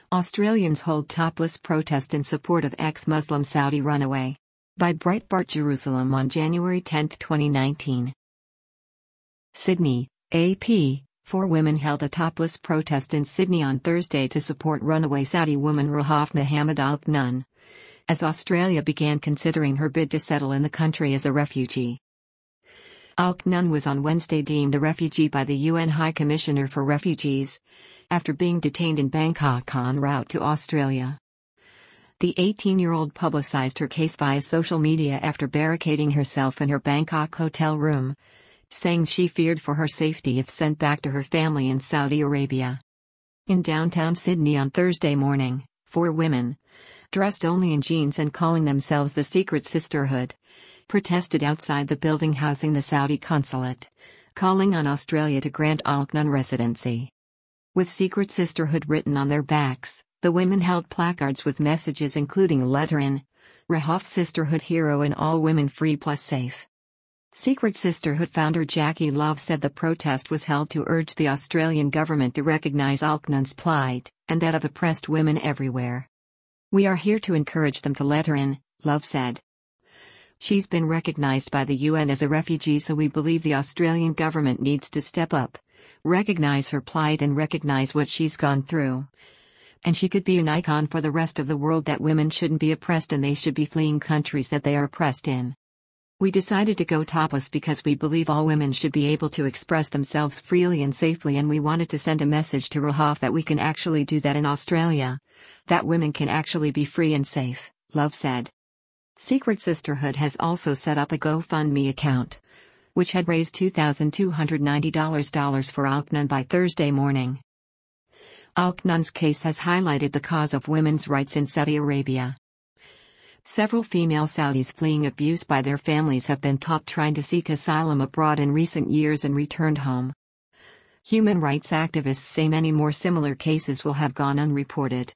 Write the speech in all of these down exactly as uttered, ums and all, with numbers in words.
Australians hold topless protest in support of ex-Muslim Saudi runaway. By Breitbart Jerusalem on January tenth, twenty nineteen. Sydney, A P. Four women held a topless protest in Sydney on Thursday to support runaway Saudi woman Rahaf Mohammed Al Qanun, as Australia began considering her bid to settle in the country as a refugee. Al Qanun was on Wednesday deemed a refugee by the U N High Commissioner for Refugees, after being detained in Bangkok en route to Australia. The eighteen-year-old publicized her case via social media after barricading herself in her Bangkok hotel room, saying she feared for her safety if sent back to her family in Saudi Arabia. In downtown Sydney on Thursday morning, four women, dressed only in jeans and calling themselves the Secret Sisterhood, protested outside the building housing the Saudi consulate, calling on Australia to grant Al Qanun residency. With Secret Sisterhood written on their backs, the women held placards with messages including letter in, Rahaf Sisterhood Hero and All Women Free Plus Safe. Secret Sisterhood founder Jackie Love said the protest was held to urge the Australian government to recognise Al Qanun's plight, and that of oppressed women everywhere. We are here to encourage them to let her in, Love said. She's been recognised by the U N as a refugee, so we believe the Australian government needs to step up, recognise her plight and recognise what she's gone through. And she could be an icon for the rest of the world that women shouldn't be oppressed and they should be fleeing countries that they are oppressed in. We decided to go topless because we believe all women should be able to express themselves freely and safely, and we wanted to send a message to Rahaf that we can actually do that in Australia, that women can actually be free and safe, Love said. Secret Sisterhood has also set up a GoFundMe account, which had raised two thousand two hundred ninety dollars for Al Qanun by Thursday morning. Al Qanun's case has highlighted the cause of women's rights in Saudi Arabia. Several female Saudis fleeing abuse by their families have been caught trying to seek asylum abroad in recent years and returned home. Human rights activists say many more similar cases will have gone unreported.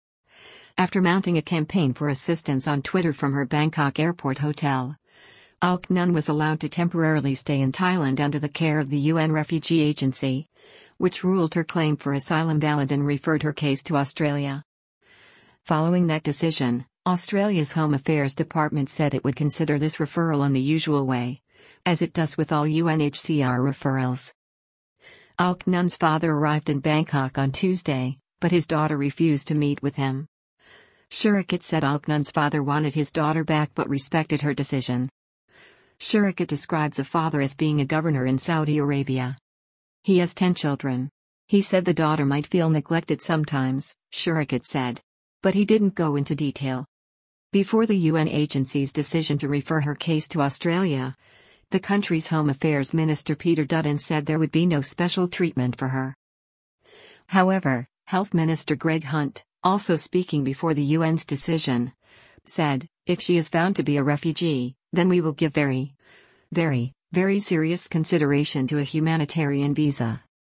After mounting a campaign for assistance on Twitter from her Bangkok airport hotel, Al Qanun was allowed to temporarily stay in Thailand under the care of the U N Refugee Agency, which ruled her claim for asylum valid and referred her case to Australia. Following that decision, Australia's Home Affairs Department said it would consider this referral in the usual way, as it does with all U N H C R referrals. Al Qanun's father arrived in Bangkok on Tuesday, but his daughter refused to meet with him. Shurikat said Al Qanun's father wanted his daughter back but respected her decision. Shurikat described the father as being a governor in Saudi Arabia. He has ten children. He said the daughter might feel neglected sometimes, Shurikat said. But he didn't go into detail. Before the U N agency's decision to refer her case to Australia, the country's Home Affairs Minister Peter Dutton said there would be no special treatment for her. However, Health Minister Greg Hunt, also speaking before the U N's decision, said, if she is found to be a refugee, then we will give very, very, very serious consideration to a humanitarian visa.